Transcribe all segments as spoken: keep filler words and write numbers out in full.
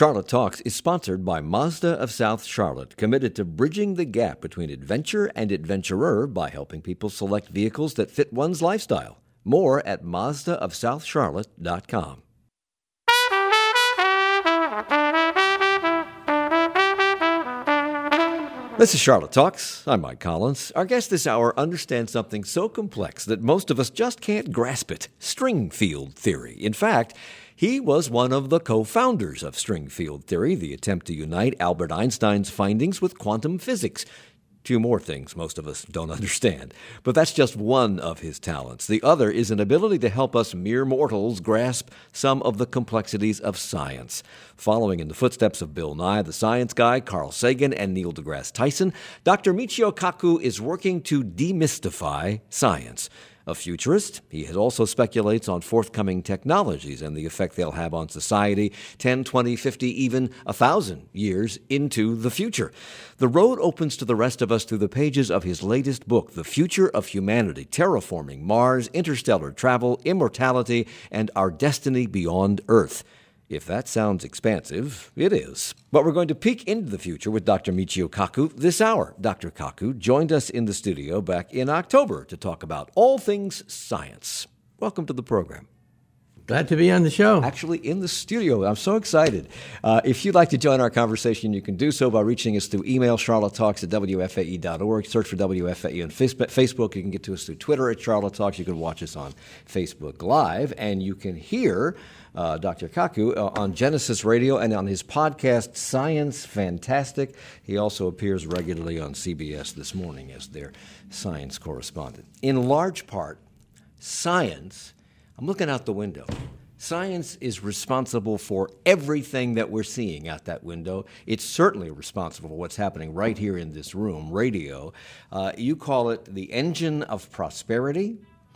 Charlotte Talks is sponsored by Mazda of South Charlotte, committed to bridging the gap between adventure and adventurer by helping people select vehicles that fit one's lifestyle. More at Mazda of South Charlotte dot com. This is Charlotte Talks. I'm Mike Collins. Our guest this hour understands something so complex that most of us just can't grasp it: string field theory. In fact, he was one of the co-founders of string field theory, the attempt to unite Albert Einstein's findings with quantum physics. Two more things most of us don't understand. But that's just one of his talents. The other is an ability to help us mere mortals grasp some of the complexities of science. Following in the footsteps of Bill Nye, the Science Guy, Carl Sagan, and Neil deGrasse Tyson, Doctor Michio Kaku is working to demystify science. A futurist, he also speculates on forthcoming technologies and the effect they'll have on society ten, twenty, fifty, even one thousand years into the future. The road opens to the rest of us through the pages of his latest book, The Future of Humanity: Terraforming Mars, Interstellar Travel, Immortality, and Our Destiny Beyond Earth. If that sounds expansive, it is. But we're going to peek into the future with Doctor Michio Kaku this hour. Doctor Kaku joined us in the studio back in October to talk about all things science. Welcome to the program. Glad to be on the show. Actually, in the studio. I'm so excited. Uh, if you'd like to join our conversation, you can do so by reaching us through email, charlotte talks at w f a e dot org. Search for W F A E on Facebook. You can get to us through Twitter at Charlotte Talks. You can watch us on Facebook Live. And you can hear uh, Doctor Kaku uh, on Genesis Radio and on his podcast, Science Fantastic. He also appears regularly on C B S This Morning as their science correspondent. In large part, science... I'm looking out the window. Science is responsible for everything that we're seeing out that window. It's certainly responsible for what's happening right here in this room, radio. Uh, you call it the engine of prosperity.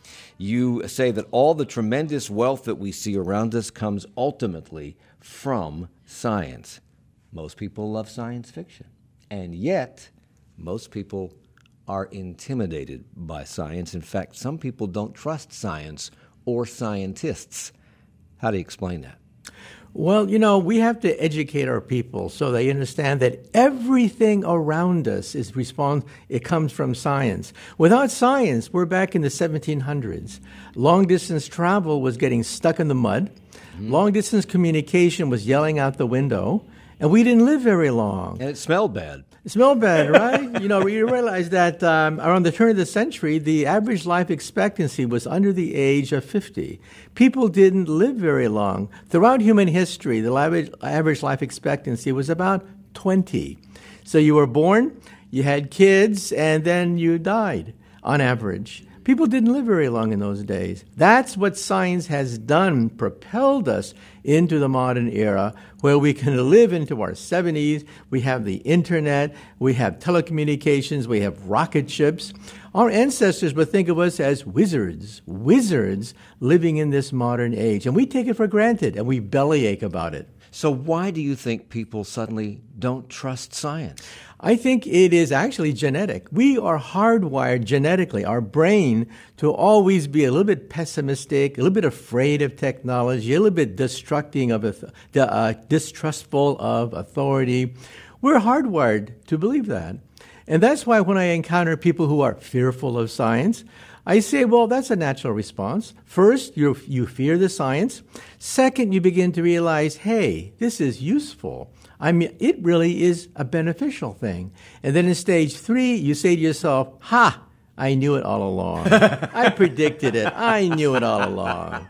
You say that all the tremendous wealth that we see around us comes ultimately from science. Most people love science fiction, and yet most people are intimidated by science. In fact, some people don't trust science or scientists. How do you explain that? Well, you know, we have to educate our people so they understand that everything around us is respons- it comes from science. Without science, we're back in the seventeen hundreds. Long-distance travel was getting stuck in the mud. Mm-hmm. Long-distance communication was yelling out the window. And we didn't live very long. And it smelled bad. It smelled bad, right? You know, we realized that um, around the turn of the century, the average life expectancy was under the age of fifty. People didn't live very long. Throughout human history, the average, average life expectancy was about twenty. So you were born, you had kids, and then you died on average. People didn't live very long in those days. That's what science has done, propelled us into the modern era where we can live into our seventies. We have the internet, we have telecommunications, we have rocket ships. Our ancestors would think of us as wizards, wizards living in this modern age. And we take it for granted, and we bellyache about it. So why do you think people suddenly don't trust science? I think it is actually genetic. We are hardwired genetically, our brain, to always be a little bit pessimistic, a little bit afraid of technology, a little bit distrusting of uh, distrustful of authority. We're hardwired to believe that. And that's why when I encounter people who are fearful of science, I say, well, that's a natural response. First, you you fear the science. Second, you begin to realize, hey, this is useful. I mean, it really is a beneficial thing. And then in stage three, you say to yourself, ha, I knew it all along. I predicted it. I knew it all along.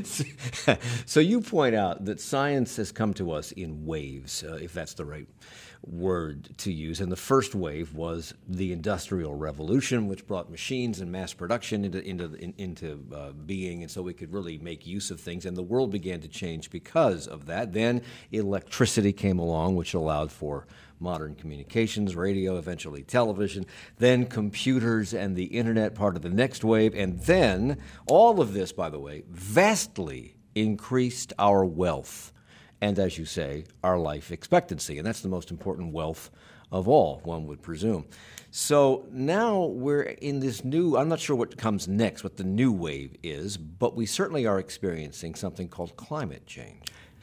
So you point out that science has come to us in waves, uh, if that's the right word to use. And the first wave was the Industrial Revolution, which brought machines and mass production into into in, into uh, being, and so we could really make use of things. And the world began to change because of that. Then electricity came along, which allowed for modern communications, radio, eventually television, then computers and the internet, part of the next wave. And then all of this, by the way, vastly increased our wealth. And as you say, our life expectancy. And that's the most important wealth of all, one would presume. So now we're in this new, I'm not sure what comes next, what the new wave is, but we certainly are experiencing something called climate change.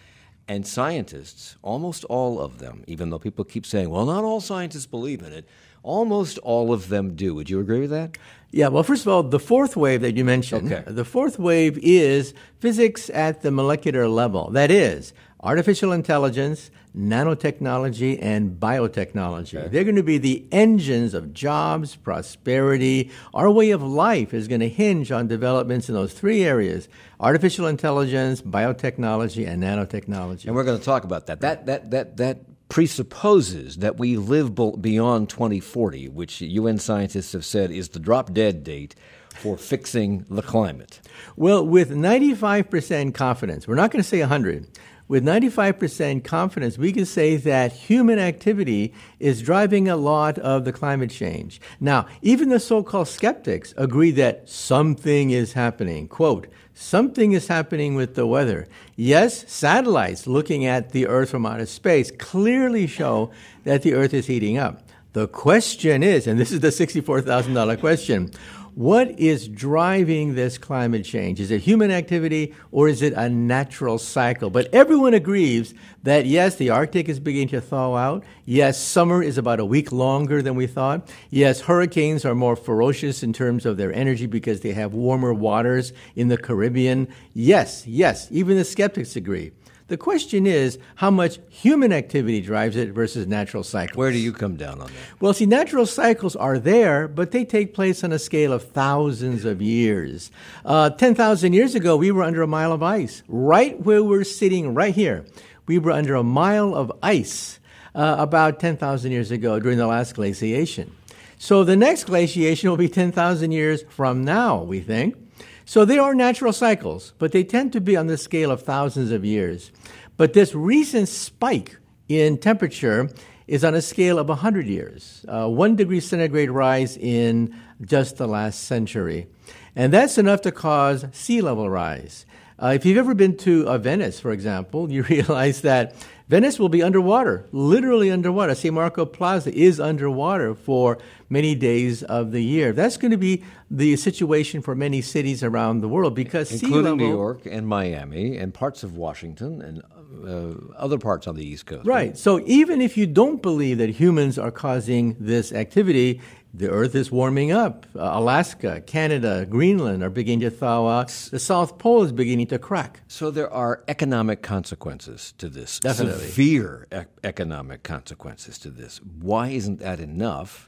And scientists, almost all of them, even though people keep saying, well, not all scientists believe in it, almost all of them do. Would you agree with that? Yeah, well, first of all, the fourth wave that you mentioned, okay. the fourth wave is physics at the molecular level. That is, artificial intelligence, nanotechnology, and biotechnology. Okay. They're going to be the engines of jobs, prosperity. Our way of life is going to hinge on developments in those three areas: artificial intelligence, biotechnology, and nanotechnology. And we're going to talk about that. That that that that presupposes that we live beyond twenty forty, which U N scientists have said is the drop-dead date for fixing the climate. Well, with ninety-five percent confidence, we're not going to say one hundred. With ninety-five percent confidence, we can say that human activity is driving a lot of the climate change. Now, even the so-called skeptics agree that something is happening. Quote, something is happening with the weather. Yes, satellites looking at the Earth from outer space clearly show that the Earth is heating up. The question is, and this is the sixty-four thousand dollars question, what is driving this climate change? Is it human activity or is it a natural cycle? But everyone agrees that, yes, the Arctic is beginning to thaw out. Yes, summer is about a week longer than we thought. Yes, hurricanes are more ferocious in terms of their energy because they have warmer waters in the Caribbean. Yes, yes, even the skeptics agree. The question is how much human activity drives it versus natural cycles. Where do you come down on that? Well, see, natural cycles are there, but they take place on a scale of thousands of years. Uh, ten thousand years ago, we were under a mile of ice. Right where we're sitting right here, we were under a mile of ice uh, about ten thousand years ago during the last glaciation. So the next glaciation will be ten thousand years from now, we think. So they are natural cycles, but they tend to be on the scale of thousands of years. But this recent spike in temperature is on a scale of one hundred years, uh, one degree centigrade rise in just the last century. And that's enough to cause sea level rise. Uh, if you've ever been to uh, Venice, for example, you realize that Venice will be underwater, literally underwater. San Marco Plaza is underwater for many days of the year. That's going to be the situation for many cities around the world because sea level... Including New York and Miami and parts of Washington and uh, other parts on the East Coast. Right. right. So even if you don't believe that humans are causing this activity, the Earth is warming up. Uh, Alaska, Canada, Greenland are beginning to thaw out. The South Pole is beginning to crack. So there are economic consequences to this. Definitely. Severe e- economic consequences to this. Why isn't that enough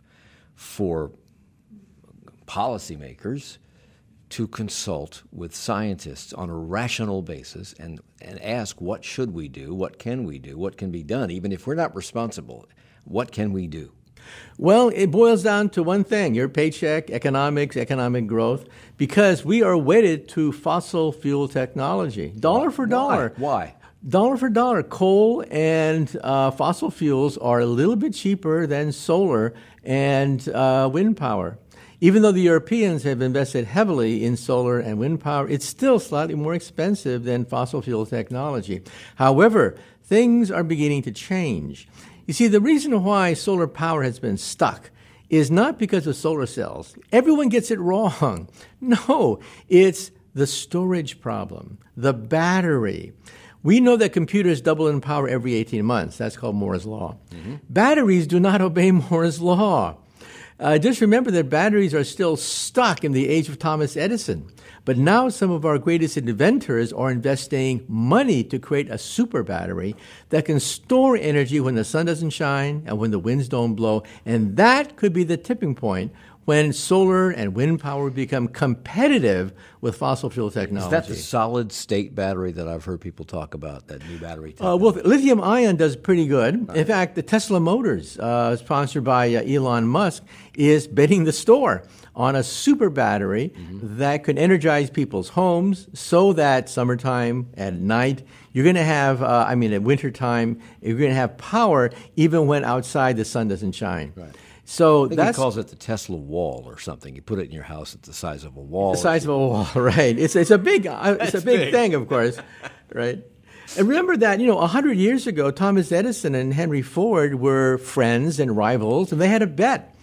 for policymakers to consult with scientists on a rational basis and, and ask what should we do, what can we do, what can be done, even if we're not responsible, what can we do? Well, it boils down to one thing, your paycheck, economics, economic growth, because we are wedded to fossil fuel technology. Dollar for dollar. Why? Why? Dollar for dollar. Coal and uh, fossil fuels are a little bit cheaper than solar and uh, wind power. Even though the Europeans have invested heavily in solar and wind power, it's still slightly more expensive than fossil fuel technology. However, things are beginning to change. You see, the reason why solar power has been stuck is not because of solar cells. Everyone gets it wrong. No, it's the storage problem, the battery. We know that computers double in power every eighteen months. That's called Moore's Law. Mm-hmm. Batteries do not obey Moore's Law. Uh, just remember that batteries are still stuck in the age of Thomas Edison. But now some of our greatest inventors are investing money to create a super battery that can store energy when the sun doesn't shine and when the winds don't blow. And that could be the tipping point when solar and wind power become competitive with fossil fuel technology. Is that the solid-state battery that I've heard people talk about, that new battery technology? Uh, well, lithium-ion does pretty good. Right. In fact, the Tesla Motors, uh, sponsored by uh, Elon Musk, is betting the store on a super battery mm-hmm. that could energize people's homes so that summertime, at night, you're going to have, uh, I mean, at wintertime, you're going to have power even when outside the sun doesn't shine. Right. So I think that's, he calls it the Tesla wall or something. You put it in your house at the size of a wall. The size of a wall, right? It's it's a big uh, it's a big, big thing, of course, right? And remember that you know a hundred years ago, Thomas Edison and Henry Ford were friends and rivals, and they had a bet.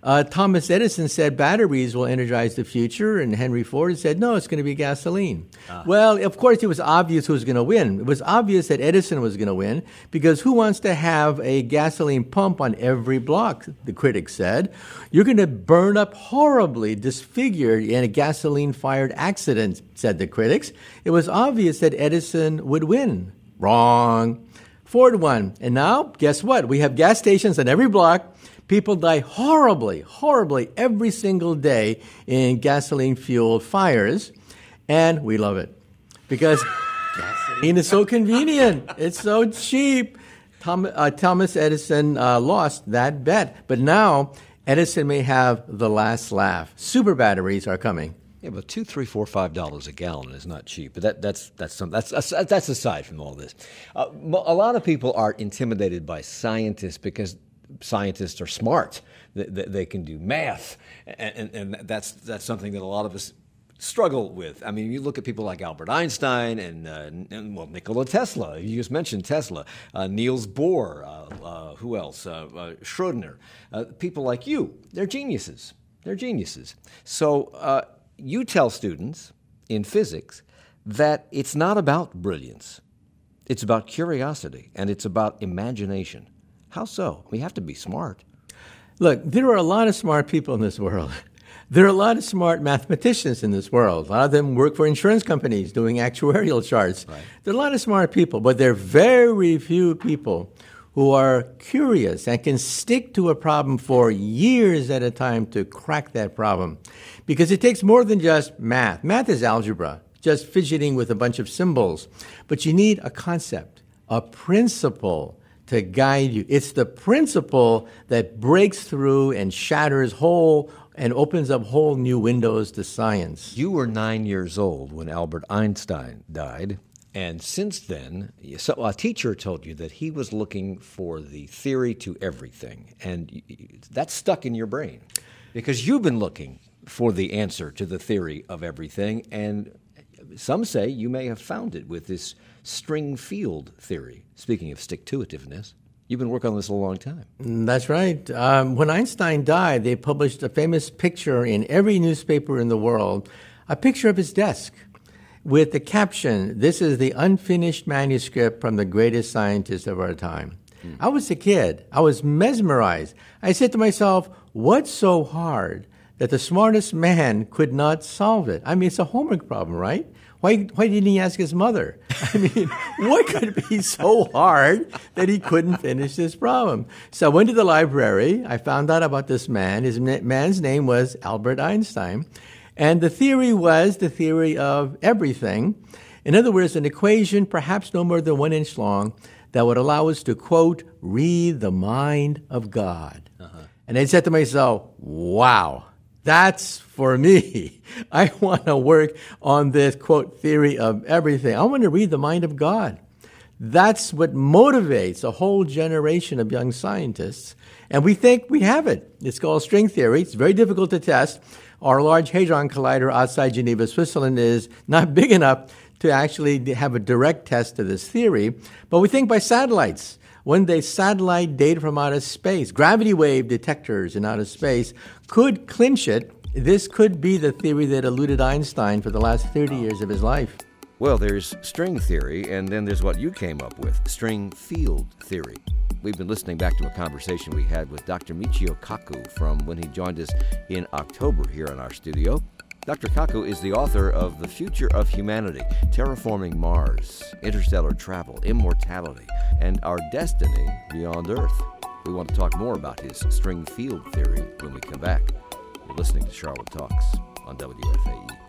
Uh, Thomas Edison said batteries will energize the future, and Henry Ford said, no, it's going to be gasoline. Ah. Well, of course, it was obvious who was going to win. It was obvious that Edison was going to win, because who wants to have a gasoline pump on every block, the critics said. You're going to burn up horribly, disfigured in a gasoline-fired accident, said the critics. It was obvious that Edison would win. Wrong. Ford won. And now, guess what? We have gas stations on every block. People die horribly, horribly every single day in gasoline-fueled fires, and we love it because gasoline is so convenient. It's so cheap. Tom, uh, Thomas Edison uh, lost that bet, but now Edison may have the last laugh. Super batteries are coming. Yeah, but two, three, four, five dollars a gallon is not cheap. But that, that's that's some, that's that's aside from all this. Uh, a lot of people are intimidated by scientists because scientists are smart. They, they can do math, and, and that's that's something that a lot of us struggle with. I mean, you look at people like Albert Einstein and, uh, and well, Nikola Tesla. You just mentioned Tesla. Uh, Niels Bohr. Uh, uh, who else? Uh, uh, Schrödinger. Uh, people like you. They're geniuses. They're geniuses. So uh, you tell students in physics that it's not about brilliance. It's about curiosity, and it's about imagination. How so? We have to be smart. Look, there are a lot of smart people in this world. There are a lot of smart mathematicians in this world. A lot of them work for insurance companies doing actuarial charts. Right. There are a lot of smart people, but there are very few people who are curious and can stick to a problem for years at a time to crack that problem. Because it takes more than just math. Math is algebra, just fidgeting with a bunch of symbols. But you need a concept, a principle to guide you. It's the principle that breaks through and shatters whole and opens up whole new windows to science. You were nine years old when Albert Einstein died, and since then, so a teacher told you that he was looking for the theory to everything, and that's stuck in your brain because you've been looking for the answer to the theory of everything, and some say you may have found it with this string field theory. Speaking of stick-to-itiveness, you've been working on this a long time. That's right. Um, when Einstein died, they published a famous picture in every newspaper in the world, a picture of his desk with the caption, "This is the unfinished manuscript from the greatest scientist of our time." Hmm. I was a kid. I was mesmerized. I said to myself, what's so hard that the smartest man could not solve it? I mean, it's a homework problem, right? Why, why didn't he ask his mother? I mean, what could be so hard that he couldn't finish this problem? So I went to the library. I found out about this man. His na- man's name was Albert Einstein. And the theory was the theory of everything. In other words, an equation perhaps no more than one inch long that would allow us to, quote, read the mind of God. Uh-huh. And I said to myself, wow. That's for me. I want to work on this, quote, theory of everything. I want to read the mind of God. That's what motivates a whole generation of young scientists. And we think we have it. It's called string theory. It's very difficult to test. Our Large Hadron Collider outside Geneva, Switzerland is not big enough to actually have a direct test of this theory. But we think by satellites. One day, satellite data from outer space, gravity wave detectors in outer space, could clinch it. This could be the theory that eluded Einstein for the last thirty years of his life. Well, there's string theory, and then there's what you came up with, string field theory. We've been listening back to a conversation we had with Doctor Michio Kaku from when he joined us in October here in our studio. Doctor Kaku is the author of The Future of Humanity, Terraforming Mars, Interstellar Travel, Immortality, and Our Destiny Beyond Earth. We want to talk more about his string field theory when we come back. You're listening to Charlotte Talks on W F A E.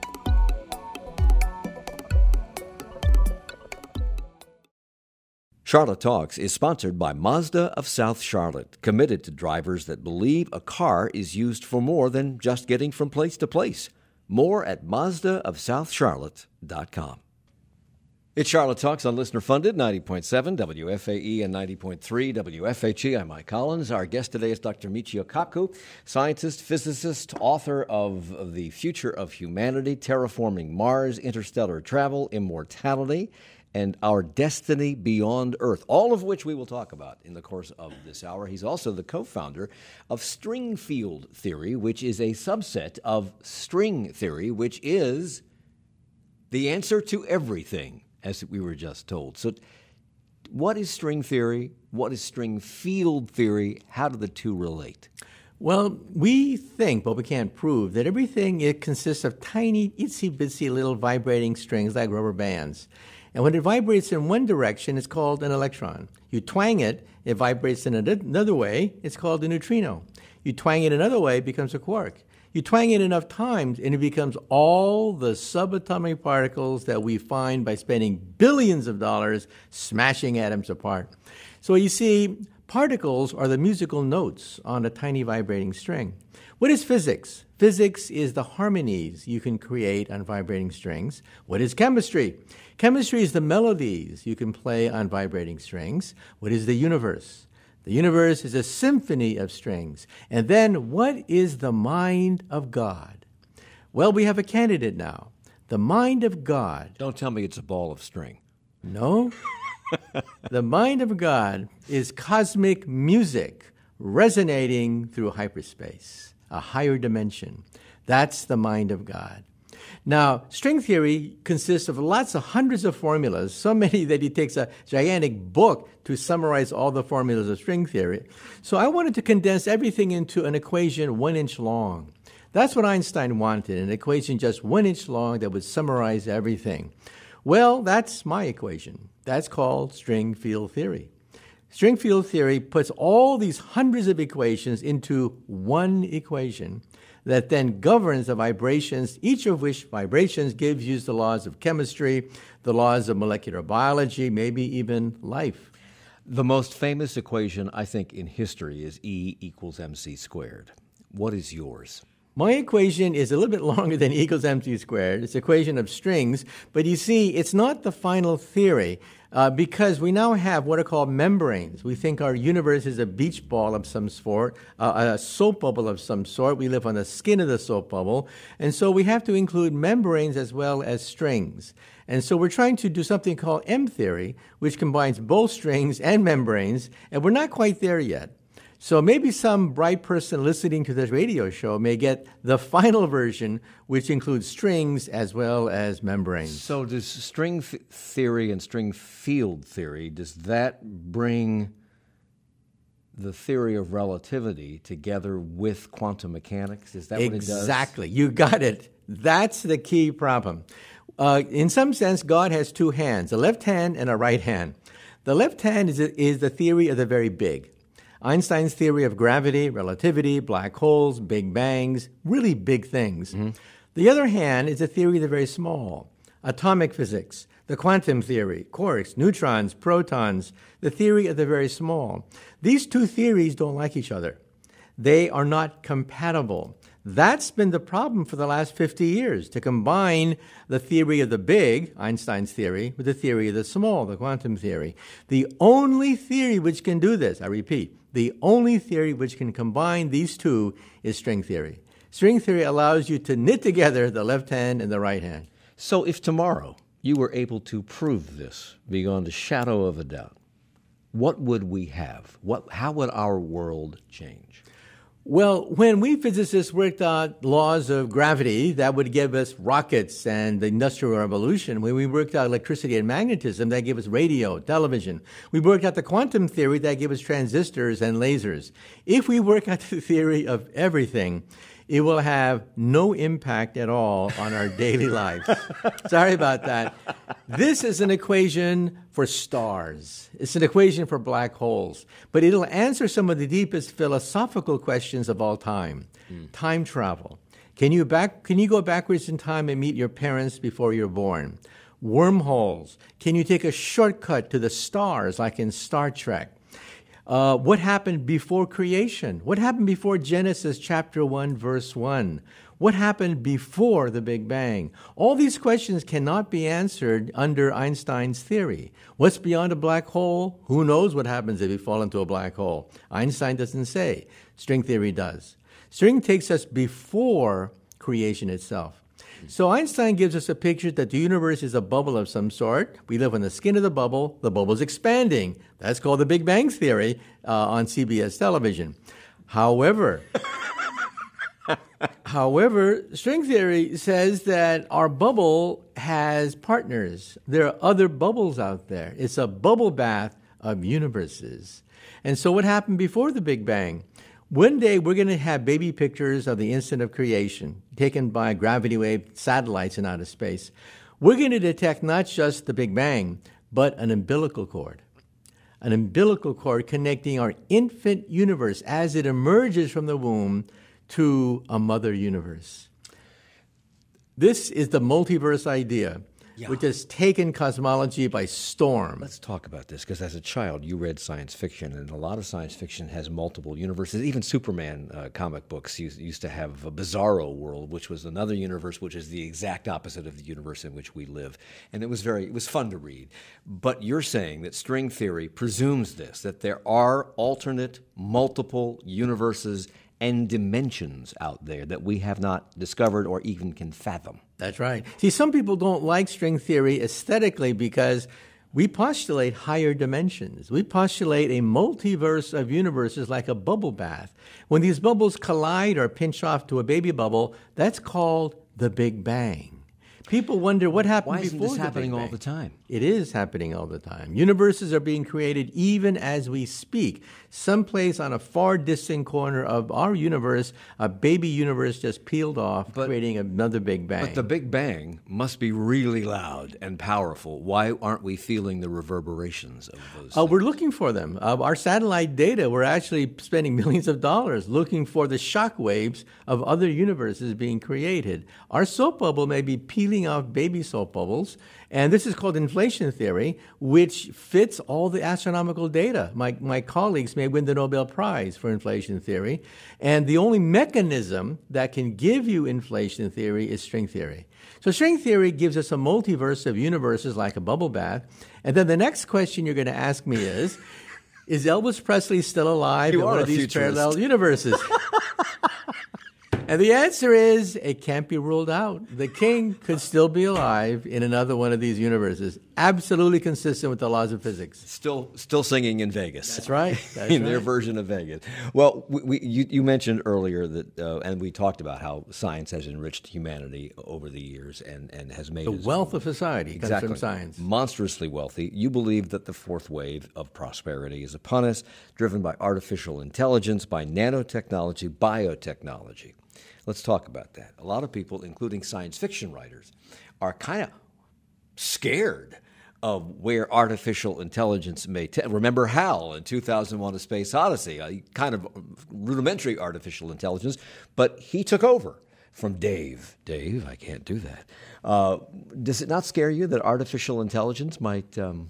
Charlotte Talks is sponsored by Mazda of South Charlotte, committed to drivers that believe a car is used for more than just getting from place to place. More at Mazda of South Charlotte dot com. It's Charlotte Talks on Listener Funded, ninety point seven W F A E and ninety point three W F H E. I'm Mike Collins. Our guest today is Doctor Michio Kaku, scientist, physicist, author of The Future of Humanity, Terraforming Mars, Interstellar Travel, Immortality, and Our Destiny Beyond Earth, all of which we will talk about in the course of this hour. He's also the co-founder of string field theory, which is a subset of string theory, which is the answer to everything, as we were just told. So what is string theory? What is string field theory? How do the two relate? Well, we think, but we can't prove, that everything it consists of tiny, itsy-bitsy little vibrating strings like rubber bands. And when it vibrates in one direction, it's called an electron. You twang it, it vibrates in another way, it's called a neutrino. You twang it another way, it becomes a quark. You twang it enough times, and it becomes all the subatomic particles that we find by spending billions of dollars smashing atoms apart. So you see, particles are the musical notes on a tiny vibrating string. What is physics? Physics is the harmonies you can create on vibrating strings. What is chemistry? Chemistry is the melodies you can play on vibrating strings. What is the universe? The universe is a symphony of strings. And then, what is the mind of God? Well, we have a candidate now. The mind of God. Don't tell me it's a ball of string. No. The mind of God is cosmic music resonating through hyperspace, a higher dimension. That's the mind of God. Now, string theory consists of lots of hundreds of formulas, so many that it takes a gigantic book to summarize all the formulas of string theory. So I wanted to condense everything into an equation one inch long. That's what Einstein wanted, an equation just one inch long that would summarize everything. Well, that's my equation. That's called string field theory. String field theory puts all these hundreds of equations into one equation that then governs the vibrations, each of which vibrations gives you the laws of chemistry, the laws of molecular biology, maybe even life. The most famous equation, I think, in history is E equals mc squared. What is yours? My equation is a little bit longer than E equals mc squared. It's an equation of strings, but you see, it's not the final theory uh, because we now have what are called membranes. We think our universe is a beach ball of some sort, uh, a soap bubble of some sort. We live on the skin of the soap bubble, and so we have to include membranes as well as strings. And so we're trying to do something called M theory, which combines both strings and membranes, and we're not quite there yet. So maybe some bright person listening to this radio show may get the final version, which includes strings as well as membranes. So does string f- theory and string field theory, does that bring the theory of relativity together with quantum mechanics? Is that what it does? Exactly. You got it. That's the key problem. Uh, in some sense, God has two hands, a left hand and a right hand. The left hand is, is the theory of the very big. Einstein's theory of gravity, relativity, black holes, big bangs, really big things. Mm-hmm. The other hand is a theory of the very small, atomic physics, the quantum theory, quarks, neutrons, protons, the theory of the very small. These two theories don't like each other. They are not compatible. That's been the problem for the last fifty years, to combine the theory of the big, Einstein's theory, with the theory of the small, the quantum theory. The only theory which can do this, I repeat, the only theory which can combine these two is string theory. String theory allows you to knit together the left hand and the right hand. So if tomorrow you were able to prove this beyond a shadow of a doubt, what would we have? What, how would our world change? Well, when we physicists worked out laws of gravity, that would give us rockets and the Industrial Revolution. When we worked out electricity and magnetism, that gave us radio, television. We worked out the quantum theory, that gave us transistors and lasers. If we work out the theory of everything, it will have no impact at all on our daily lives. Sorry about that. This is an equation for stars. It's an equation for black holes. But it'll answer some of the deepest philosophical questions of all time. Mm. Time travel. Can you back? Can you go backwards in time and meet your parents before you're born? Wormholes. Can you take a shortcut to the stars like in Star Trek? Uh, what happened before creation? What happened before Genesis chapter one, verse one? What happened before the Big Bang? All these questions cannot be answered under Einstein's theory. What's beyond a black hole? Who knows what happens if you fall into a black hole? Einstein doesn't say. String theory does. String takes us before creation itself. So Einstein gives us a picture that the universe is a bubble of some sort. We live on the skin of the bubble. The bubble's expanding. That's called the Big Bang Theory uh, on C B S television. However, however, string theory says that our bubble has partners. There are other bubbles out there. It's a bubble bath of universes. And so what happened before the Big Bang? One day we're going to have baby pictures of the instant of creation taken by gravity wave satellites in outer space. We're going to detect not just the Big Bang, but an umbilical cord. An umbilical cord connecting our infant universe as it emerges from the womb to a mother universe. This is the multiverse idea, yeah. which has taken cosmology by storm. Let's talk about this, because as a child, you read science fiction, and a lot of science fiction has multiple universes. Even Superman uh, comic books used, used to have a bizarro world, which was another universe, which is the exact opposite of the universe in which we live. And it was very, it was fun to read. But you're saying that string theory presumes this, that there are alternate, multiple universes and dimensions out there that we have not discovered or even can fathom. That's right. See, some people don't like string theory aesthetically because we postulate higher dimensions. We postulate a multiverse of universes like a bubble bath. When these bubbles collide or pinch off to a baby bubble, that's called the Big Bang. People wonder what happened Why isn't before this the happening Big Bang. all the time? It is happening all the time. Universes are being created even as we speak. Someplace on a far distant corner of our universe, a baby universe just peeled off, but, creating another Big Bang. But the Big Bang must be really loud and powerful. Why aren't we feeling the reverberations of those? Uh, we're looking for them. Uh, our satellite data, we're actually spending millions of dollars looking for the shock waves of other universes being created. Our soap bubble may be peeling off baby soap bubbles, and this is called inflation theory, which fits all the astronomical data. My, my colleagues may win the Nobel Prize for inflation theory, and the only mechanism that can give you inflation theory is string theory. So string theory gives us a multiverse of universes like a bubble bath, and then the next question you're going to ask me is, is Elvis Presley still alive you in are one a of these futurist. parallel universes? And the answer is, it can't be ruled out. The king could still be alive in another one of these universes, absolutely consistent with the laws of physics. Still still singing in Vegas. That's right. That's in right. their version of Vegas. Well, we, we, you, you mentioned earlier that, uh, and we talked about how science has enriched humanity over the years and, and has made The us wealth of society exactly, comes from science. Monstrously wealthy. You believe that the fourth wave of prosperity is upon us, driven by artificial intelligence, by nanotechnology, biotechnology. Let's talk about that. A lot of people, including science fiction writers, are kind of scared of where artificial intelligence may take. Remember HAL in two thousand one: A Space Odyssey, a kind of rudimentary artificial intelligence, but he took over from Dave. Dave, I can't do that. Uh, does it not scare you that artificial intelligence might um,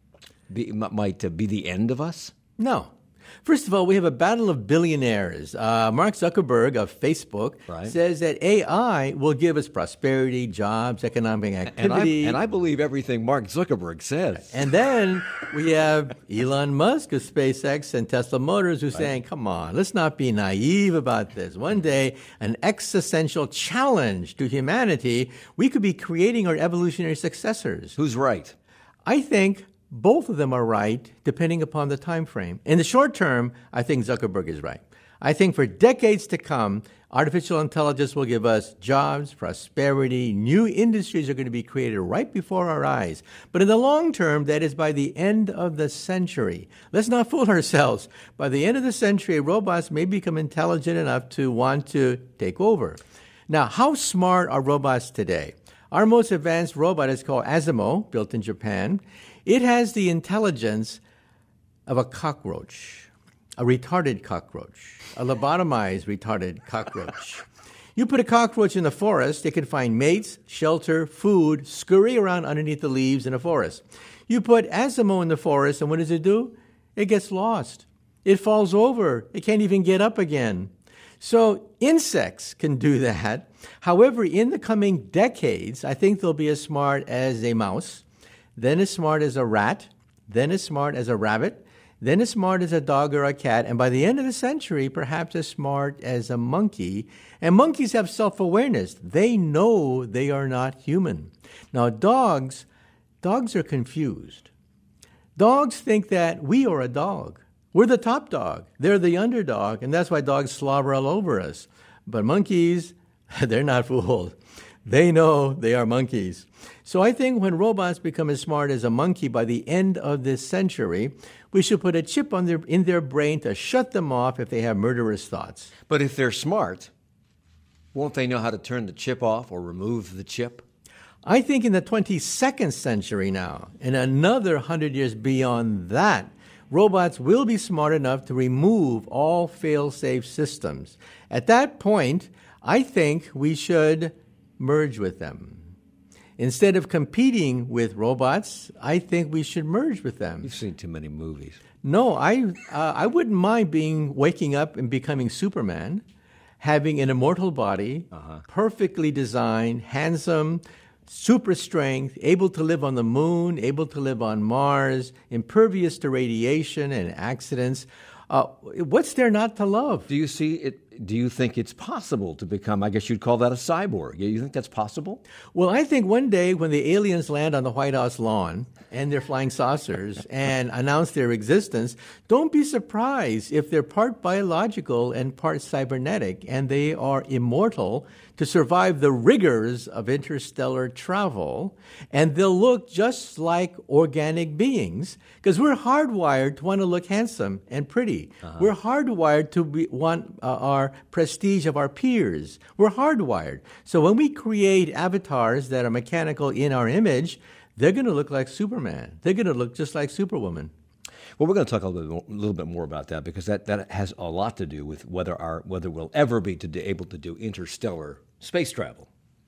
be might uh, be the end of us? No. First of all, we have a battle of billionaires. Uh, Mark Zuckerberg of Facebook right. says that A I will give us prosperity, jobs, economic activity. And I, and I believe everything Mark Zuckerberg says. And then we have Elon Musk of SpaceX and Tesla Motors who's right. saying, come on, let's not be naive about this. One day, an existential challenge to humanity, we could be creating our evolutionary successors. Who's right? I think both of them are right, depending upon the time frame. In the short term, I think Zuckerberg is right. I think for decades to come, artificial intelligence will give us jobs, prosperity, new industries are going to be created right before our eyes. But in the long term, that is by the end of the century. Let's not fool ourselves. By the end of the century, robots may become intelligent enough to want to take over. Now, how smart are robots today? Our most advanced robot is called Asimo, built in Japan. It has the intelligence of a cockroach, a retarded cockroach, a lobotomized retarded cockroach. You put a cockroach in the forest, it can find mates, shelter, food, scurry around underneath the leaves in a forest. You put Asimo in the forest, and what does it do? It gets lost. It falls over. It can't even get up again. So insects can do that. However, in the coming decades, I think they'll be as smart as a mouse, then as smart as a rat, then as smart as a rabbit, then as smart as a dog or a cat, and by the end of the century, perhaps as smart as a monkey. And monkeys have self-awareness. They know they are not human. Now, dogs, dogs are confused. Dogs think that we are a dog. We're the top dog. They're the underdog, and that's why dogs slobber all over us. But monkeys, they're not fooled. They know they are monkeys. So I think when robots become as smart as a monkey by the end of this century, we should put a chip on their, in their brain to shut them off if they have murderous thoughts. But if they're smart, won't they know how to turn the chip off or remove the chip? I think in the twenty-second century now, and another hundred years beyond that, robots will be smart enough to remove all fail-safe systems. At that point, I think we should merge with them. Instead of competing with robots, I think we should merge with them. You've seen too many movies. No, I uh, I wouldn't mind being waking up and becoming Superman, having an immortal body, uh-huh. perfectly designed, handsome, super strength, able to live on the moon, able to live on Mars, impervious to radiation and accidents. Uh, what's there not to love? Do you see it? Do you think it's possible to become, I guess you'd call that a cyborg? You think that's possible? Well, I think one day when the aliens land on the White House lawn and their flying saucers and announce their existence, don't be surprised if they're part biological and part cybernetic, and they are immortal to survive the rigors of interstellar travel, and they'll look just like organic beings, because we're hardwired to want to look handsome and pretty. Uh-huh. We're hardwired to be, want uh, our prestige of our peers. We're hardwired. So when we create avatars that are mechanical in our image, they're going to look like Superman. They're going to look just like Superwoman. Well, we're going to talk a little bit, more, a little bit more about that, because that, that has a lot to do with whether our whether we'll ever be to do, able to do interstellar space travel.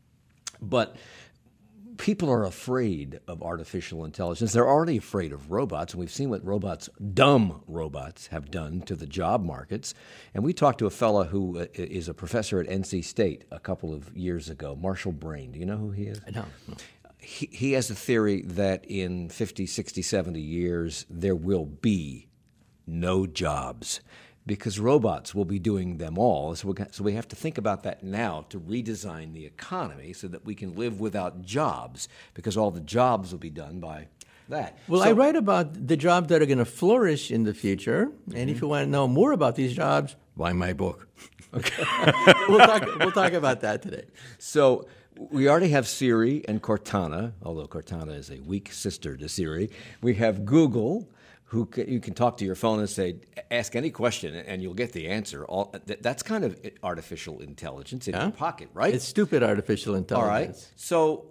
But people are afraid of artificial intelligence. They're already afraid of robots, and we've seen what robots, dumb robots, have done to the job markets. And we talked to a fellow who uh, is a professor at N C State a couple of years ago, Marshall Brain. Do you know who he is? No. no. He, he has a theory that in fifty, sixty, seventy years, there will be no jobs because robots will be doing them all. So we, so we have to think about that now to redesign the economy so that we can live without jobs, because all the jobs will be done by that. Well, so, I write about the jobs that are going to flourish in the future, and mm-hmm. if you want to know more about these jobs, buy my book. Okay, we'll talk. We'll talk about that today. So we already have Siri and Cortana, although Cortana is a weak sister to Siri. We have Google, who can, you can talk to your phone and say, ask any question, and you'll get the answer. All, that's kind of artificial intelligence in yeah. your pocket, right? It's stupid artificial intelligence. All right. So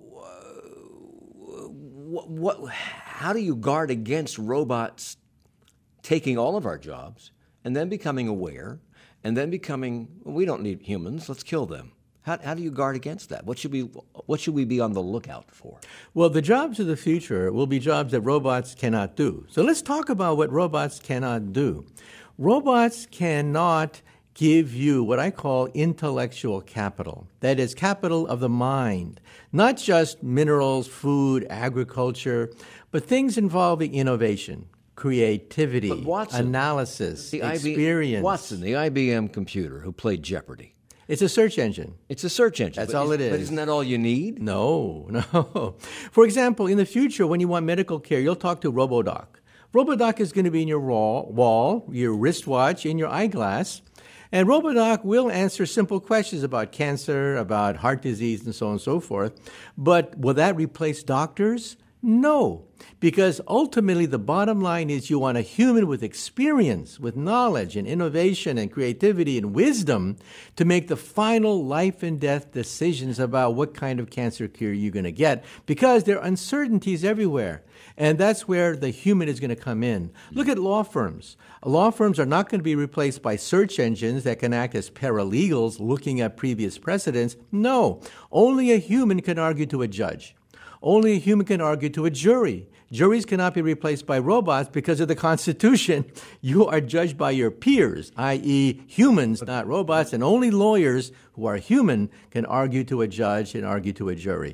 uh, what, what, how do you guard against robots taking all of our jobs and then becoming aware and then becoming, well, we don't need humans, let's kill them? How, how do you guard against that? What should we what should we be on the lookout for? Well, the jobs of the future will be jobs that robots cannot do. So let's talk about what robots cannot do. Robots cannot give you what I call intellectual capital. That is capital of the mind, not just minerals, food, agriculture, but things involving innovation, creativity, Watson, analysis, the experience. I B, Watson, the I B M computer who played Jeopardy. It's a search engine. It's a search engine. That's all it is. But isn't that all you need? No, no. For example, in the future, when you want medical care, you'll talk to RoboDoc. RoboDoc is going to be in your wall, your wristwatch, in your eyeglass. And RoboDoc will answer simple questions about cancer, about heart disease, and so on and so forth. But will that replace doctors? No, because ultimately the bottom line is you want a human with experience, with knowledge and innovation and creativity and wisdom to make the final life and death decisions about what kind of cancer cure you're going to get, because there are uncertainties everywhere. And that's where the human is going to come in. Look at law firms. Law firms are not going to be replaced by search engines that can act as paralegals looking at previous precedents. No, only a human can argue to a judge. Only a human can argue to a jury. Juries cannot be replaced by robots because of the Constitution. You are judged by your peers, that is humans, not robots, and only lawyers who are human can argue to a judge and argue to a jury.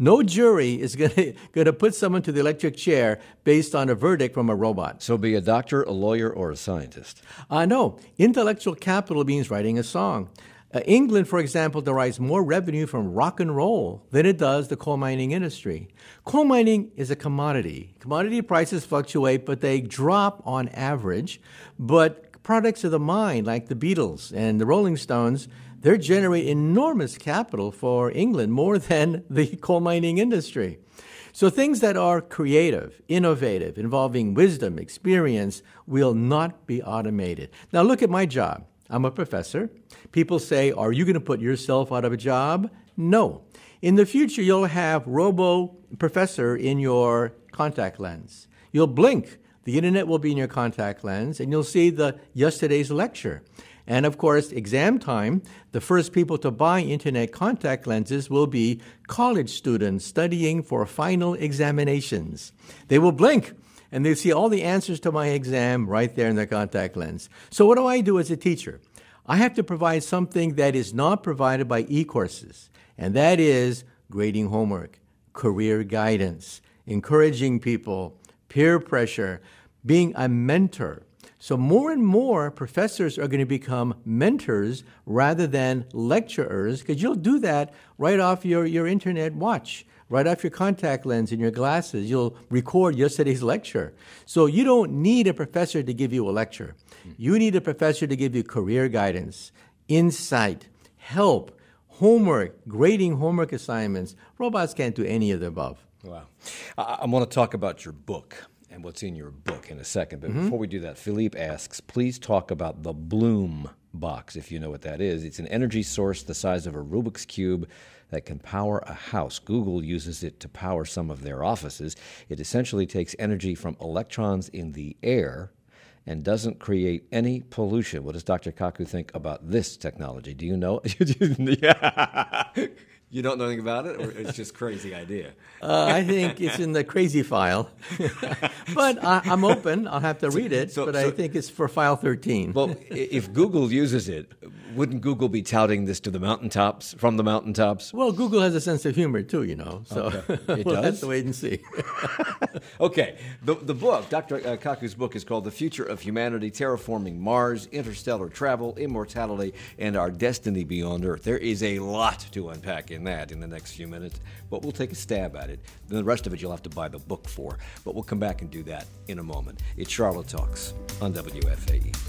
No jury is going to put someone to the electric chair based on a verdict from a robot. So be a doctor, a lawyer, or a scientist. Uh, no. Intellectual capital means writing a song. Uh, England, for example, derives more revenue from rock and roll than it does the coal mining industry. Coal mining is a commodity. Commodity prices fluctuate, but they drop on average. But products of the mine, like the Beatles and the Rolling Stones, they generate enormous capital for England, more than the coal mining industry. So things that are creative, innovative, involving wisdom, experience, will not be automated. Now look at my job. I'm a professor. People say, are you going to put yourself out of a job? No. In the future, you'll have robo-professor in your contact lens. You'll blink. The internet will be in your contact lens, and you'll see the yesterday's lecture. And of course, exam time, the first people to buy internet contact lenses will be college students studying for final examinations. They will blink, and they see all the answers to my exam right there in the contact lens. So what do I do as a teacher? I have to provide something that is not provided by e-courses, and that is grading homework, career guidance, encouraging people, peer pressure, being a mentor. So more and more professors are going to become mentors rather than lecturers, because you'll do that right off your, your internet watch. Right off your contact lens in your glasses, you'll record yesterday's lecture. So you don't need a professor to give you a lecture. You need a professor to give you career guidance, insight, help, homework, grading homework assignments. Robots can't do any of the above. Wow. I, I want to talk about your book and what's in your book in a second. But mm-hmm. before we do that, Philippe asks, please talk about the Bloom box, if you know what that is. It's an energy source the size of a Rubik's Cube that can power a house. Google uses it to power some of their offices. It essentially takes energy from electrons in the air and doesn't create any pollution. What does Doctor Kaku think about this technology? Do you know? You don't know anything about it, or it's just a crazy idea? Uh, I think it's in the crazy file. But I, I'm open. I'll have to read it, so, but so, I think it's for file thirteen. Well, if Google uses it, wouldn't Google be touting this to the mountaintops, from the mountaintops? Well, Google has a sense of humor, too, you know. So okay. It we'll does? have to wait and see. Okay. The, the book, Doctor Kaku's book, is called The Future of Humanity, Terraforming Mars, Interstellar Travel, Immortality, and Our Destiny Beyond Earth. There is a lot to unpack in that in the next few minutes, but we'll take a stab at it. Then the rest of it you'll have to buy the book for, but we'll come back and do that in a moment. It's Charlotte Talks on W F A E.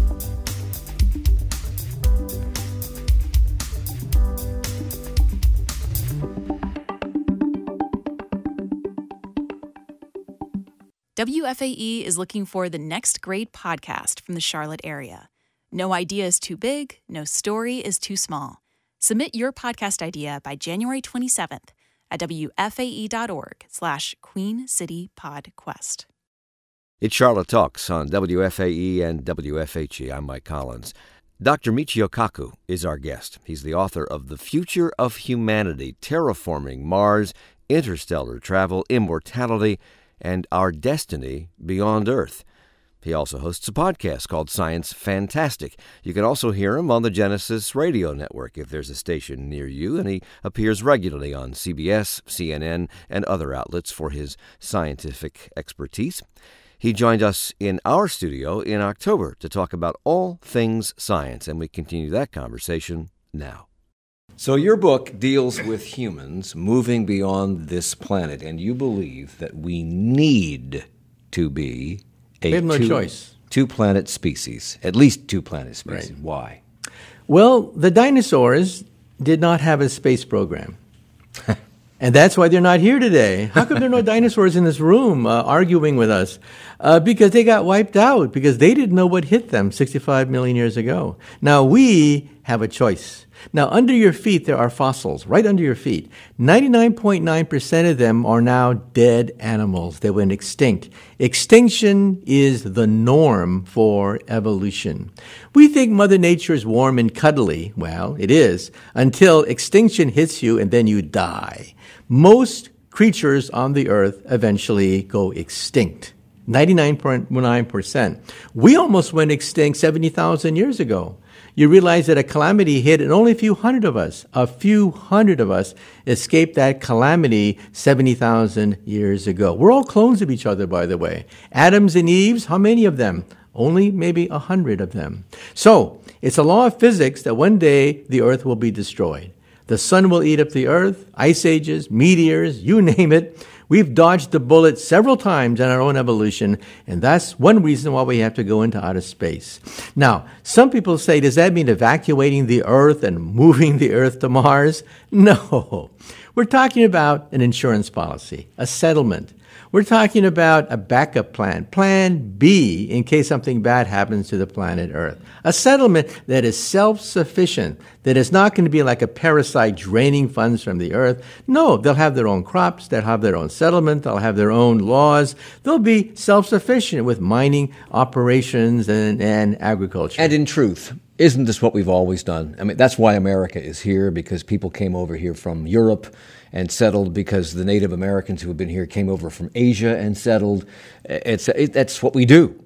W F A E is looking for the next great podcast from the Charlotte area. No idea is too big, no story is too small. Submit your podcast idea by January twenty-seventh at wfae.org slash Queen City PodQuest. It's Charlotte Talks on W F A E and W F H E. I'm Mike Collins. Doctor Michio Kaku is our guest. He's the author of The Future of Humanity, Terraforming Mars, Interstellar Travel, Immortality, and Our Destiny Beyond Earth. He also hosts a podcast called Science Fantastic. You can also hear him on the Genesis Radio Network if there's a station near you, and he appears regularly on C B S, C N N, and other outlets for his scientific expertise. He joined us in our studio in October to talk about all things science, and we continue that conversation now. So your book deals with humans moving beyond this planet, and you believe that we need to be a we have no two, choice. two-planet species, at least two-planet species. Right. Why? Well, the dinosaurs did not have a space program. And that's why they're not here today. How come there are no dinosaurs in this room uh, arguing with us? Uh, because they got wiped out, because they didn't know what hit them sixty-five million years ago. Now we have a choice. Now, under your feet, there are fossils, right under your feet. ninety-nine point nine percent of them are now dead animals. They went extinct. Extinction is the norm for evolution. We think Mother Nature is warm and cuddly. Well, it is, until extinction hits you and then you die. Most creatures on the earth eventually go extinct. ninety-nine point nine percent. We almost went extinct seventy thousand years ago. You realize that a calamity hit and only a few hundred of us, a few hundred of us escaped that calamity seventy thousand years ago. We're all clones of each other, by the way. Adams and Eves, how many of them? Only maybe a hundred of them. So it's a law of physics that one day the earth will be destroyed. The sun will eat up the earth, ice ages, meteors, you name it. We've dodged the bullet several times in our own evolution, and that's one reason why we have to go into outer space. Now, some people say, does that mean evacuating the earth and moving the earth to Mars? No. We're talking about an insurance policy, a settlement. We're talking about a backup plan, plan B, in case something bad happens to the planet Earth. A settlement that is self-sufficient, that is not going to be like a parasite draining funds from the Earth. No, they'll have their own crops, they'll have their own settlement, they'll have their own laws. They'll be self-sufficient with mining operations and, and agriculture. And in truth, isn't this what we've always done? I mean, that's why America is here, because people came over here from Europe and settled, because the Native Americans who have been here came over from Asia and settled. It's it, that's what we do.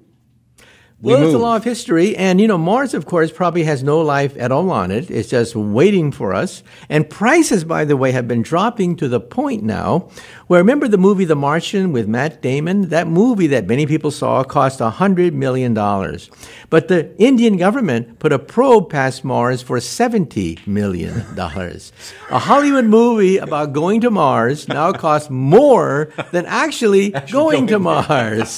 We well, move. It's a law of history. And, you know, Mars, of course, probably has no life at all on it. It's just waiting for us. And prices, by the way, have been dropping to the point now where, remember the movie The Martian with Matt Damon? That movie that many people saw cost one hundred million dollars. But the Indian government put a probe past Mars for seventy million dollars. A Hollywood movie about going to Mars now costs more than actually, actually going, going to Mars.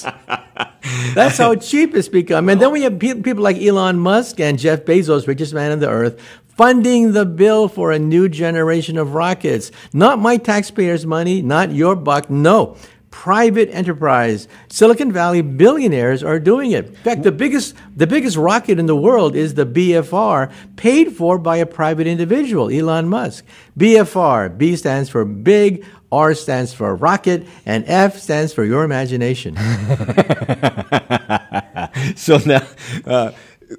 That's how cheap it's become. And then we have pe- people like Elon Musk and Jeff Bezos, richest man on the earth, funding the bill for a new generation of rockets. Not my taxpayers' money, not your buck, no. Private enterprise. Silicon Valley billionaires are doing it. In fact, the biggest the biggest rocket in the world is the B F R, paid for by a private individual, Elon Musk. B F R, B stands for big, R stands for rocket, and F stands for your imagination. So now, uh,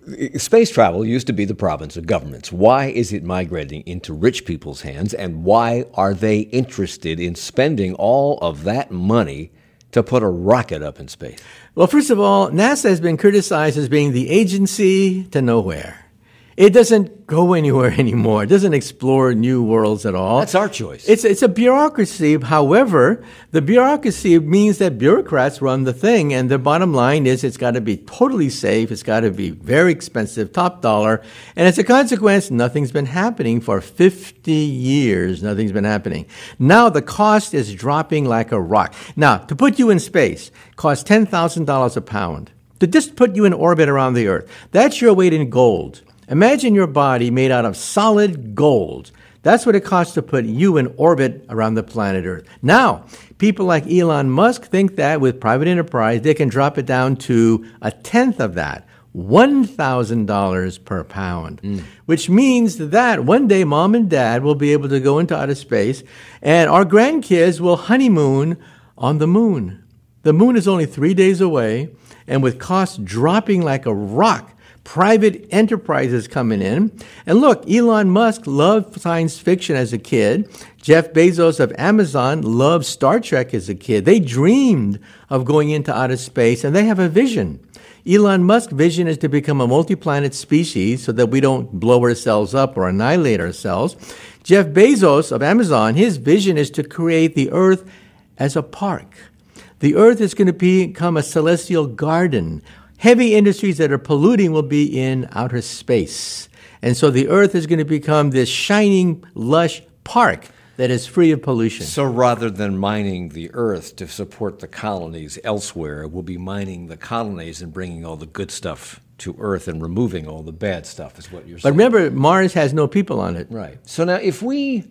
space travel used to be the province of governments. Why is it migrating into rich people's hands, and why are they interested in spending all of that money to put a rocket up in space? Well, first of all, NASA has been criticized as being the agency to nowhere. It doesn't go anywhere anymore. It doesn't explore new worlds at all. That's our choice. It's it's a bureaucracy. However, the bureaucracy means that bureaucrats run the thing, and the bottom line is it's got to be totally safe. It's got to be very expensive, top dollar. And as a consequence, nothing's been happening for fifty years. Nothing's been happening. Now the cost is dropping like a rock. Now, to put you in space costs ten thousand dollars a pound. To just put you in orbit around the Earth, that's your weight in gold. Imagine your body made out of solid gold. That's what it costs to put you in orbit around the planet Earth. Now, people like Elon Musk think that with private enterprise, they can drop it down to a tenth of that, one thousand dollars per pound, mm. which means that one day mom and dad will be able to go into outer space, and our grandkids will honeymoon on the moon. The moon is only three days away, and with costs dropping like a rock, private enterprises coming in. And look, Elon Musk loved science fiction as a kid. Jeff Bezos of Amazon loved Star Trek as a kid. They dreamed of going into outer space, and they have a vision. Elon Musk's vision is to become a multi-planet species so that we don't blow ourselves up or annihilate ourselves. Jeff Bezos of Amazon, his vision is to create the Earth as a park. The Earth is going to become a celestial garden. Heavy industries that are polluting will be in outer space. And so the Earth is going to become this shining, lush park that is free of pollution. So rather than mining the Earth to support the colonies elsewhere, we'll be mining the colonies and bringing all the good stuff to Earth and removing all the bad stuff, is what you're saying. But remember, Mars has no people on it. Right. So now if we,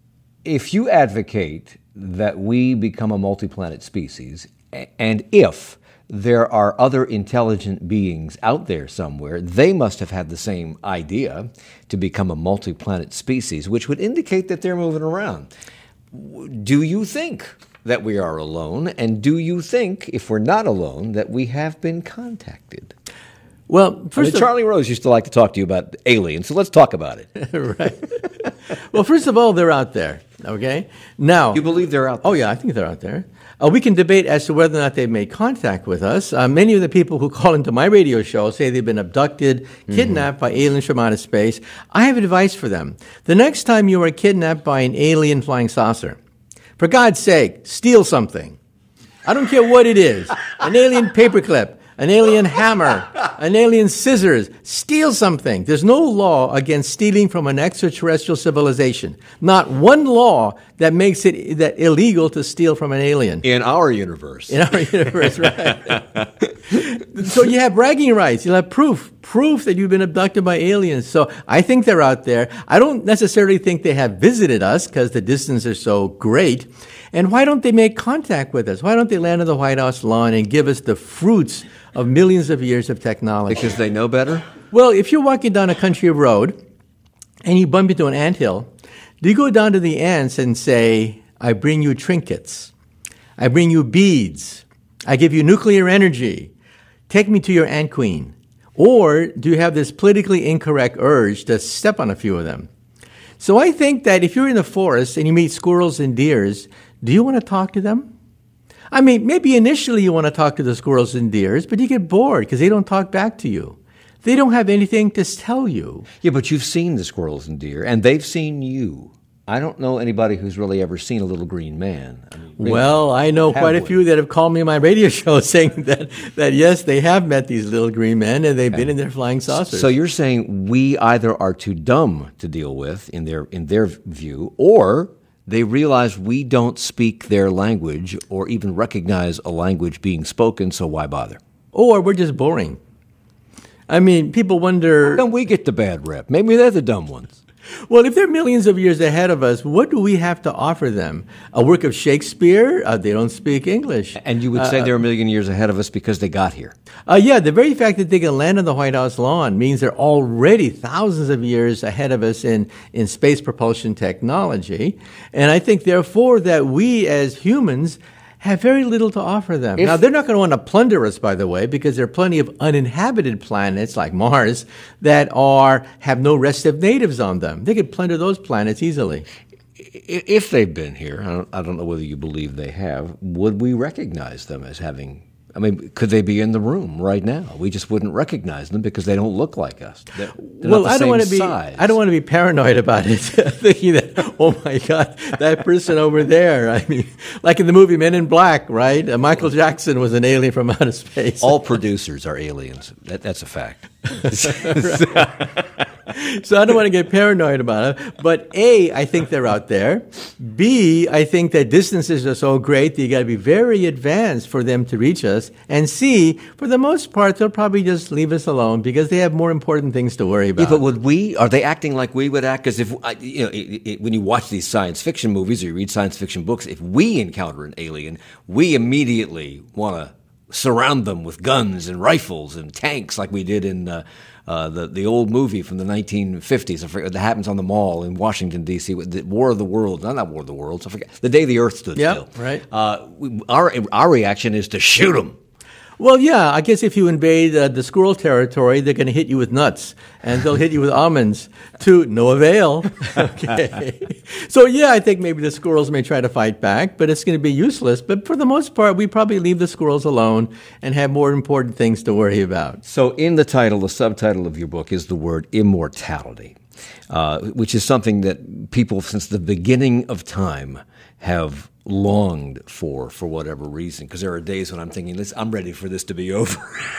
if you advocate that we become a multi-planet species, and if there are other intelligent beings out there somewhere, they must have had the same idea to become a multi-planet species, which would indicate that they're moving around. Do you think that we are alone? And do you think, if we're not alone, that we have been contacted? Well, first I mean, of, Charlie Rose used to like to talk to you about aliens, so let's talk about it. Right. Well, first of all, they're out there, okay? Now, you believe they're out there? Oh, yeah, I think they're out there. Uh, we can debate as to whether or not they've made contact with us. Uh, many of the people who call into my radio show say they've been abducted, kidnapped mm-hmm. by aliens from outer space. I have advice for them. The next time you are kidnapped by an alien flying saucer, for God's sake, steal something. I don't care what it is. An alien paperclip, an alien hammer, an alien scissors. Steal something. There's no law against stealing from an extraterrestrial civilization. Not one law that makes it that illegal to steal from an alien. In our universe. In our universe, right. So you have bragging rights. You'll have proof. Proof that you've been abducted by aliens. So I think they're out there. I don't necessarily think they have visited us because the distance is so great. And why don't they make contact with us? Why don't they land on the White House lawn and give us the fruits of millions of years of technology? Because they know better? Well, if you're walking down a country road and you bump into an anthill, do you go down to the ants and say, I bring you trinkets, I bring you beads, I give you nuclear energy, take me to your ant queen? Or do you have this politically incorrect urge to step on a few of them? So I think that if you're in the forest and you meet squirrels and deers, do you want to talk to them? I mean, maybe initially you want to talk to the squirrels and deers, but you get bored because they don't talk back to you. They don't have anything to tell you. Yeah, but you've seen the squirrels and deer, and they've seen you. I don't know anybody who's really ever seen a little green man. I mean, really, well, I know quite a few that have called me on my radio show saying that, that, yes, they have met these little green men, and they've okay. been in their flying saucers. So you're saying we either are too dumb to deal with in their in their view, or they realize we don't speak their language or even recognize a language being spoken, so why bother? Or we're just boring. I mean, people wonder... How come we get the bad rep? Maybe they're the dumb ones. Well, if they're millions of years ahead of us, what do we have to offer them? A work of Shakespeare? Uh, they don't speak English. And you would say uh, they're a million years ahead of us because they got here? Uh, yeah, the very fact that they can land on the White House lawn means they're already thousands of years ahead of us in, in space propulsion technology. And I think, therefore, that we as humans have very little to offer them. If, now, they're not going to want to plunder us, by the way, because there are plenty of uninhabited planets like Mars that are have no restive natives on them. They could plunder those planets easily. If they've been here, I don't, I don't know whether you believe they have, would we recognize them as having... I mean, could they be in the room right now? We just wouldn't recognize them because they don't look like us. They're, they're well, not the I don't want to be. size. I don't want to be paranoid about it, thinking that, oh my God, that person over there. I mean, like in the movie Men in Black, right? Uh, Michael Jackson was an alien from outer space. All producers are aliens. That, that's a fact. So I don't want to get paranoid about it. But A, I think they're out there. B, I think that distances are so great that you got to be very advanced for them to reach us. And C, for the most part, they'll probably just leave us alone because they have more important things to worry about. Yeah, but would we? Are they acting like we would act? Because if you know, it, it, when you watch these science fiction movies or you read science fiction books, if we encounter an alien, we immediately want to surround them with guns and rifles and tanks like we did in uh, uh, the the old movie from the nineteen fifties. I forget, that happens on the Mall in Washington, D C, the War of the Worlds. Not, not War of the Worlds. I forget. The Day the Earth Stood yep, Still. Right. Uh, we, our, our reaction is to shoot them. Well, yeah, I guess if you invade uh, the squirrel territory, they're going to hit you with nuts, and they'll hit you with almonds to no avail. Okay. So, yeah, I think maybe the squirrels may try to fight back, but it's going to be useless. But for the most part, we probably leave the squirrels alone and have more important things to worry about. So in the title, the subtitle of your book is the word immortality, uh, which is something that people since the beginning of time have longed for, for whatever reason, because there are days when I'm thinking, Listen, I'm ready for this to be over.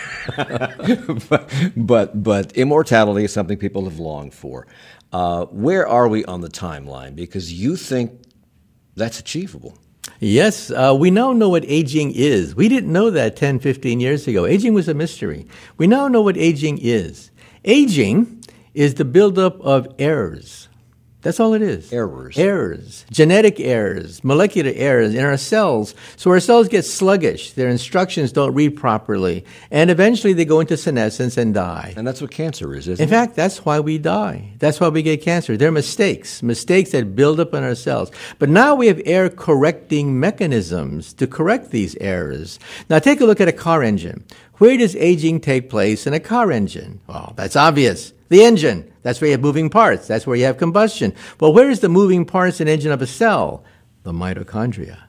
but, but but immortality is something people have longed for. Uh, where are we on the timeline? Because you think that's achievable. Yes, uh, we now know what aging is. We didn't know that ten, fifteen years ago. Aging was a mystery. We now know what aging is. Aging is the buildup of errors. That's all it is. Errors. Errors. Genetic errors, molecular errors in our cells. So our cells get sluggish. Their instructions don't read properly. And eventually they go into senescence and die. And that's what cancer is, isn't in it? In fact, that's why we die. That's why we get cancer. They're mistakes, mistakes that build up in our cells. But now we have error-correcting mechanisms to correct these errors. Now take a look at a car engine. Where does aging take place in a car engine? Well, that's obvious. The engine. That's where you have moving parts. That's where you have combustion. Well, where is the moving parts and engine of a cell? The mitochondria.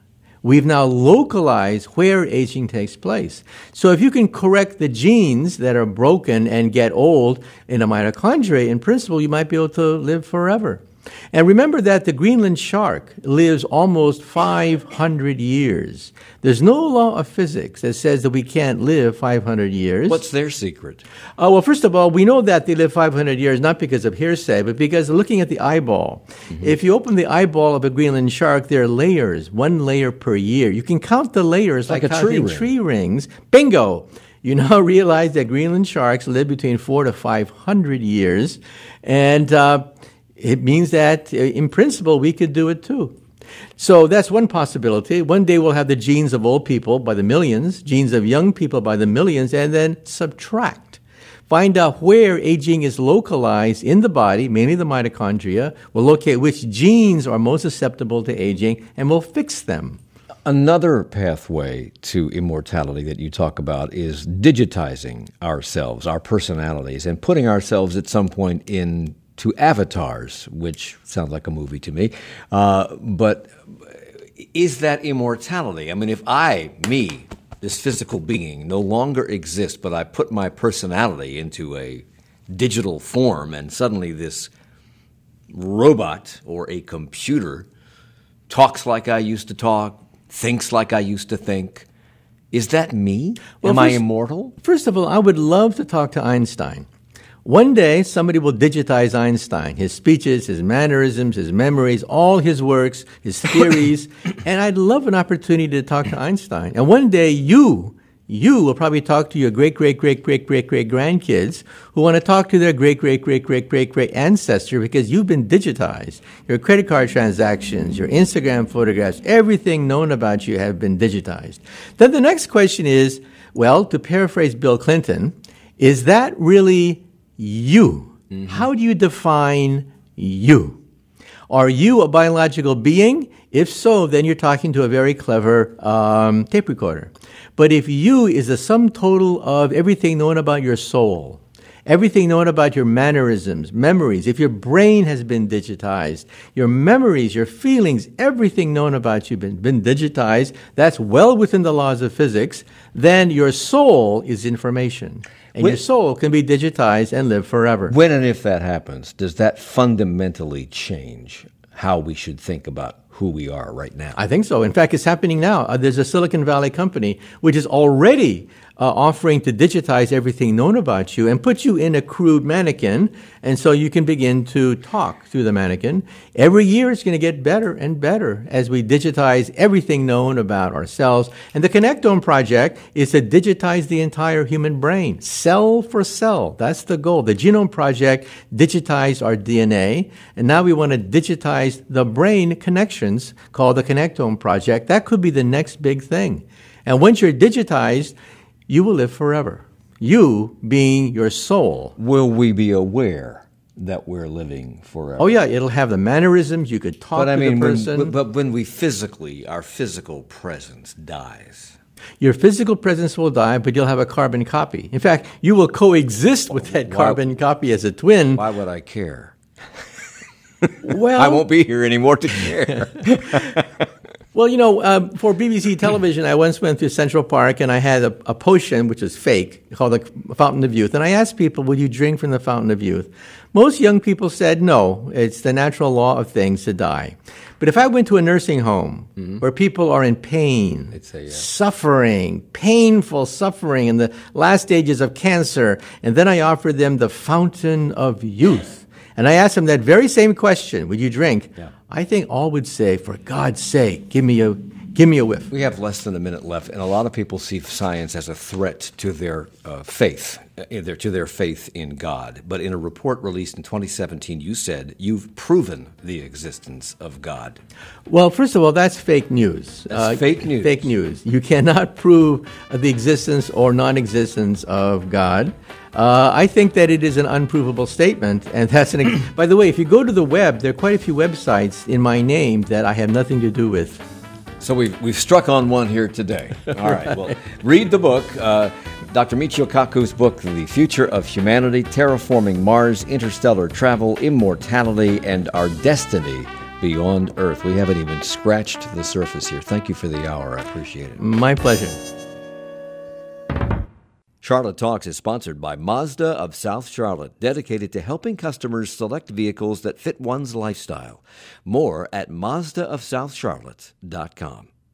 we've now localized where aging takes place. So if you can correct the genes that are broken and get old in a mitochondria, in principle, you might be able to live forever. And remember that the Greenland shark lives almost five hundred years. There's no law of physics that says that we can't live five hundred years. What's their secret? Uh, well, first of all, we know that they live five hundred years not because of hearsay, but because looking at the eyeball. Mm-hmm. If you open the eyeball of a Greenland shark, there are layers, one layer per year. You can count the layers like, like a counting tree, ring. tree rings. Bingo! You now realize that Greenland sharks live between four to five hundred years, and uh, it means that, uh, in principle, we could do it too. So that's one possibility. One day we'll have the genes of old people by the millions, genes of young people by the millions, and then subtract. Find out where aging is localized in the body, mainly the mitochondria. We'll locate which genes are most susceptible to aging, and we'll fix them. Another pathway to immortality that you talk about is digitizing ourselves, our personalities, and putting ourselves at some point in to avatars, which sounds like a movie to me. Uh, but is that immortality? I mean, if I, me, this physical being, no longer exist, but I put my personality into a digital form, and suddenly this robot or a computer talks like I used to talk, thinks like I used to think, is that me? Well, Am first, I immortal? First of all, I would love to talk to Einstein. One day, somebody will digitize Einstein, his speeches, his mannerisms, his memories, all his works, his theories, and I'd love an opportunity to talk to Einstein. And one day, you, you will probably talk to your great-great-great-great-great-great-grandkids who want to talk to their great-great-great-great-great-great ancestor because you've been digitized. Your credit card transactions, your Instagram photographs, everything known about you have been digitized. Then the next question is, well, to paraphrase Bill Clinton, is that really you? Mm-hmm. How do you define you? Are you a biological being? If so, then you're talking to a very clever um, tape recorder. But if you is the sum total of everything known about your soul, everything known about your mannerisms, memories, if your brain has been digitized, your memories, your feelings, everything known about you been, been digitized, that's well within the laws of physics, then your soul is information. And when, your soul can be digitized and live forever. When and if that happens, does that fundamentally change how we should think about who we are right now? I think so. In fact, it's happening now. Uh, there's a Silicon Valley company which is already uh, offering to digitize everything known about you and put you in a crude mannequin, and so you can begin to talk through the mannequin. Every year it's going to get better and better as we digitize everything known about ourselves. And the Connectome Project is to digitize the entire human brain, cell for cell. That's the goal. The Genome Project digitized our D N A, and now we want to digitize the brain connections called the Connectome Project. That could be the next big thing. And once you're digitized, you will live forever. You being your soul. Will we be aware that we're living forever? Oh, yeah. It'll have the mannerisms. You could talk but, I to mean, the person. When, but when we physically, our physical presence dies. Your physical presence will die, but you'll have a carbon copy. In fact, you will coexist with that why, carbon copy as a twin. Why would I care? Well, I won't be here anymore to care. Well, you know, um, for B B C television, I once went to Central Park and I had a, a potion, which is fake, called the Fountain of Youth. And I asked people, will you drink from the Fountain of Youth? Most young people said, no, it's the natural law of things to die. But if I went to a nursing home mm-hmm. where people are in pain, say, yeah. suffering, painful suffering in the last stages of cancer, and then I offered them the Fountain of Youth, and I asked them that very same question, would you drink? Yeah. I think all would say, for God's sake, give me a give me a whiff. We have less than a minute left, and a lot of people see science as a threat to their uh, faith, uh, their, to their faith in God. But in a report released in twenty seventeen, you said you've proven the existence of God. Well, first of all, that's fake news. That's uh, fake news. Fake news. You cannot prove the existence or non-existence of God. Uh, I think that it is an unprovable statement, and that's an. By the way, if you go to the web, there are quite a few websites in my name that I have nothing to do with. So we've we've struck on one here today. All right. Well, read the book, uh, Doctor Michio Kaku's book, The Future of Humanity: Terraforming Mars, Interstellar Travel, Immortality, and Our Destiny beyond Earth. We haven't even scratched the surface here. Thank you for the hour. I appreciate it. My pleasure. Charlotte Talks is sponsored by Mazda of South Charlotte, dedicated to helping customers select vehicles that fit one's lifestyle. More at Mazda of South Charlotte dot com.